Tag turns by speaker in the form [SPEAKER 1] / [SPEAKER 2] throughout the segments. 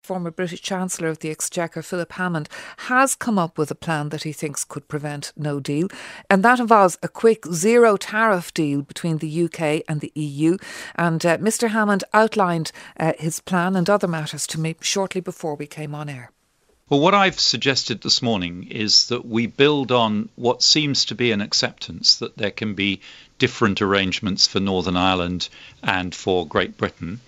[SPEAKER 1] former British Chancellor of the Exchequer, Philip Hammond, has come up with a plan that he thinks could prevent no deal. And that involves a quick zero tariff deal between the UK and the EU. And Mr. Hammond outlined his plan and other matters to me shortly before we came on air.
[SPEAKER 2] Well, what I've suggested this morning is that we build on what seems to be an acceptance that there can be different arrangements for Northern Ireland and for Great Britain.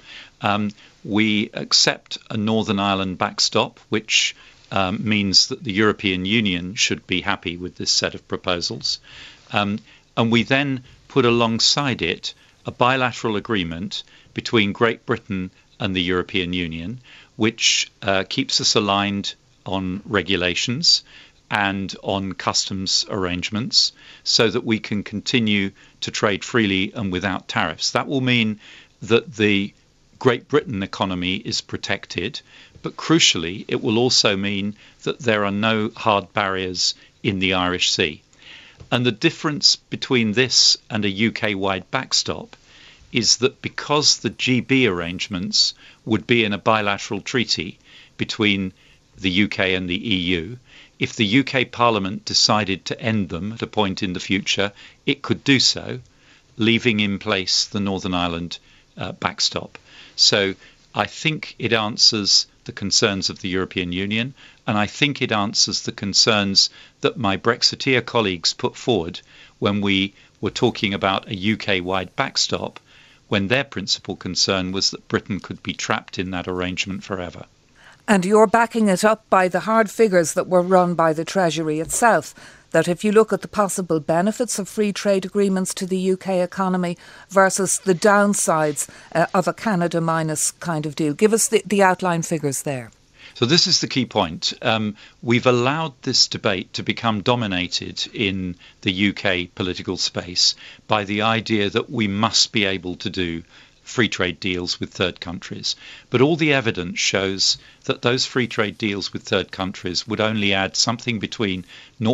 [SPEAKER 2] We accept a Northern Ireland backstop, which means that the European Union should be happy with this set of proposals. And we then put alongside it a bilateral agreement between Great Britain and the European Union, which keeps us aligned on regulations and on customs arrangements so that we can continue to trade freely and without tariffs. That will mean that the Great Britain economy is protected, but crucially, it will also mean that there are no hard barriers in the Irish Sea. And the difference between this and a UK-wide backstop is that because the GB arrangements would be in a bilateral treaty between the UK and the EU, if the UK Parliament decided to end them at a point in the future, it could do so, leaving in place the Northern Ireland backstop. So I think it answers the concerns of the European Union, and I think it answers the concerns that my Brexiteer colleagues put forward when we were talking about a UK-wide backstop, when their principal concern was that Britain could be trapped in that arrangement forever.
[SPEAKER 1] And you're backing it up by the hard figures that were run by the Treasury itself, that if you look at the possible benefits of free trade agreements to the UK economy versus the downsides of a Canada minus kind of deal. Give us the outline figures there.
[SPEAKER 2] So this is the key point. We've allowed this debate to become dominated in the UK political space by the idea that we must be able to do free trade deals with third countries. But all the evidence shows that those free trade deals with third countries would only add something between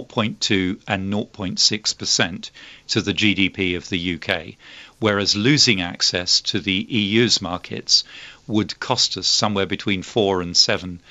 [SPEAKER 2] 0.2 and 0.6% to the GDP of the UK, whereas losing access to the EU's markets would cost us somewhere between 4 and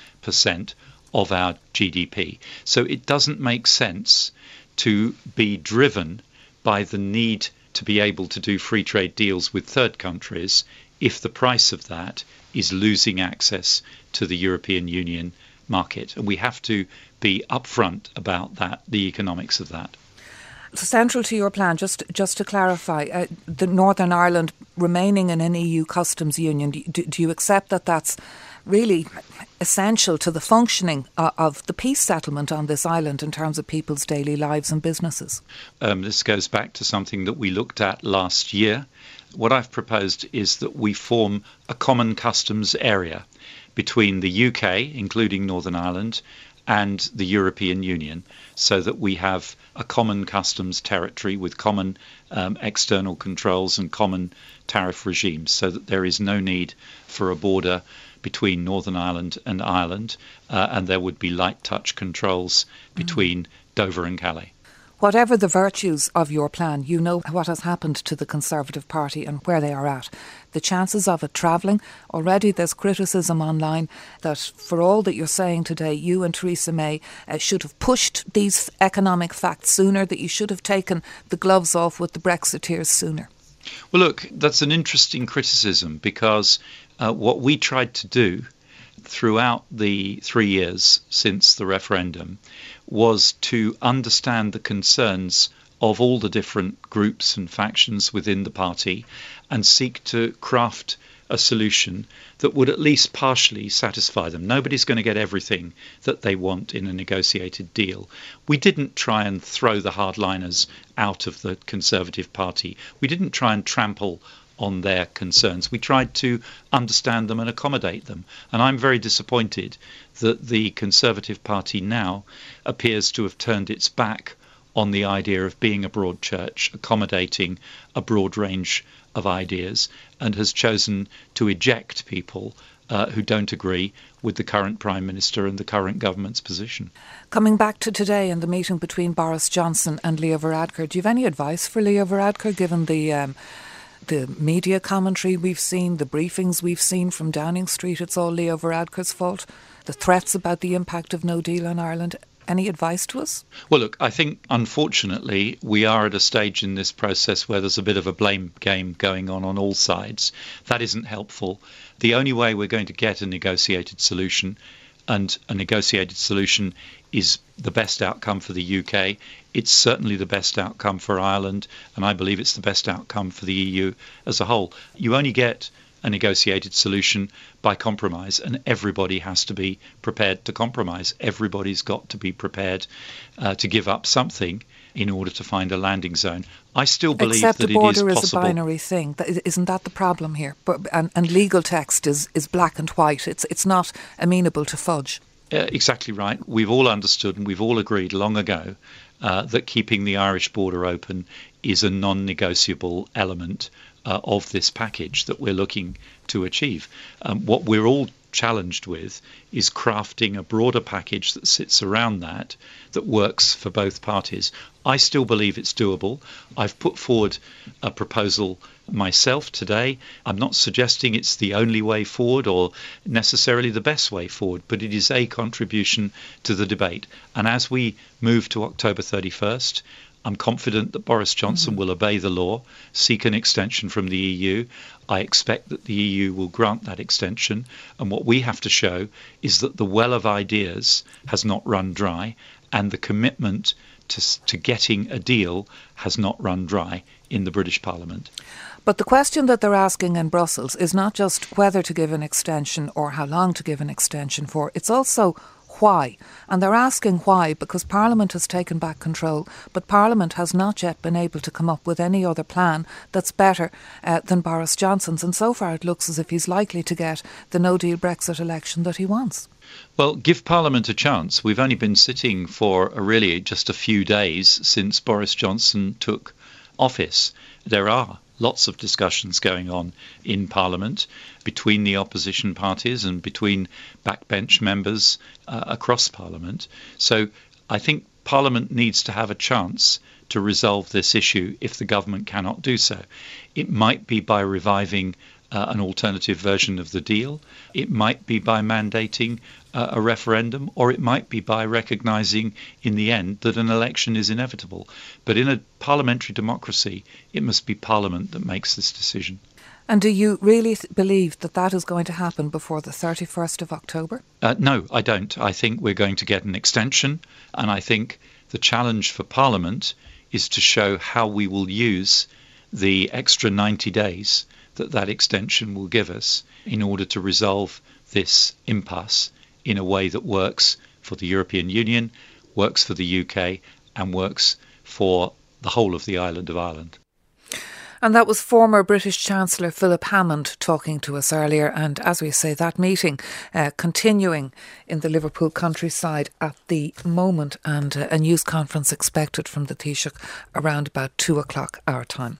[SPEAKER 2] 7% of our GDP. So it doesn't make sense to be driven by the need to be able to do free trade deals with third countries if the price of that is losing access to the European Union market. And we have to be upfront about that, the economics of that.
[SPEAKER 1] Central to your plan, just to clarify, the Northern Ireland remaining in an EU customs union, do you accept that that's really essential to the functioning of the peace settlement on this island in terms of people's daily lives and businesses?
[SPEAKER 2] This goes back to something that we looked at last year. What I've proposed is that we form a common customs area between the UK, including Northern Ireland, and the European Union, so that we have a common customs territory with common external controls and common tariff regimes, so that there is no need for a border between Northern Ireland and Ireland, and there would be light touch controls between Dover and Calais.
[SPEAKER 1] Whatever the virtues of your plan, you know what has happened to the Conservative Party and where they are at. The chances of it travelling, already there's criticism online that for all that you're saying today, you and Theresa May should have pushed these economic facts sooner, that you should have taken the gloves off with the Brexiteers sooner.
[SPEAKER 2] Well, look, that's an interesting criticism because what we tried to do throughout the 3 years since the referendum was to understand the concerns of all the different groups and factions within the party and seek to craft a solution that would at least partially satisfy them. Nobody's going to get everything that they want in a negotiated deal. We didn't try and throw the hardliners out of the Conservative Party. We didn't try and trample on their concerns. We tried to understand them and accommodate them. And I'm very disappointed that the Conservative Party now appears to have turned its back on the idea of being a broad church, accommodating a broad range of ideas, and has chosen to eject people who don't agree with the current Prime Minister and the current government's position.
[SPEAKER 1] Coming back to today and the meeting between Boris Johnson and Leo Varadkar, do you have any advice for Leo Varadkar, given the The media commentary we've seen, the briefings we've seen from Downing Street, it's all Leo Varadkar's fault. The threats about the impact of no deal on Ireland. Any advice to us?
[SPEAKER 2] Well, look, I think, unfortunately, we are at a stage in this process where there's a bit of a blame game going on all sides. That isn't helpful. The only way we're going to get a negotiated solution, and a negotiated solution is the best outcome for the UK. It's certainly the best outcome for Ireland, and I believe it's the best outcome for the EU as a whole. You only get a negotiated solution by compromise, and everybody has to be prepared to compromise. Everybody's got to be prepared to give up something in order to find a landing zone. I still believe
[SPEAKER 1] Except
[SPEAKER 2] that
[SPEAKER 1] the border
[SPEAKER 2] it is
[SPEAKER 1] is
[SPEAKER 2] possible.
[SPEAKER 1] a binary thing. Isn't that the problem here? And legal text is black and white. It's not amenable to fudge.
[SPEAKER 2] Exactly right. We've all understood and we've all agreed long ago that keeping the Irish border open is a non-negotiable element of this package that we're looking to achieve. What we're all challenged with is crafting a broader package that sits around that works for both parties. I still believe it's doable. I've put forward a proposal myself today. I'm not suggesting it's the only way forward or necessarily the best way forward, but it is a contribution to the debate. And as we move to October 31st, I'm confident that Boris Johnson will obey the law, seek an extension from the EU. I expect that the EU will grant that extension. And what we have to show is that the well of ideas has not run dry, and the commitment to getting a deal has not run dry in the British Parliament.
[SPEAKER 1] But the question that they're asking in Brussels is not just whether to give an extension or how long to give an extension for. It's also why. And they're asking why because Parliament has taken back control, but Parliament has not yet been able to come up with any other plan that's better than Boris Johnson's. And so far it looks as if he's likely to get the no-deal Brexit election that he wants.
[SPEAKER 2] Well, give Parliament a chance. We've only been sitting for really just a few days since Boris Johnson took office. There are lots of discussions going on in Parliament between the opposition parties and between backbench members across Parliament. So I think Parliament needs to have a chance to resolve this issue if the government cannot do so. It might be by reviving an alternative version of the deal. It might be by mandating a referendum, or it might be by recognising in the end that an election is inevitable. But in a parliamentary democracy, it must be Parliament that makes this decision.
[SPEAKER 1] And do you really believe that that is going to happen before the 31st of October?
[SPEAKER 2] No, I don't. I think we're going to get an extension, and I think the challenge for Parliament is to show how we will use the extra 90 days that extension will give us in order to resolve this impasse in a way that works for the European Union, works for the UK, and works for the whole of the island of Ireland.
[SPEAKER 1] And that was former British Chancellor Philip Hammond talking to us earlier. And as we say, that meeting continuing in the Liverpool countryside at the moment, and a news conference expected from the Taoiseach around about 2 o'clock our time.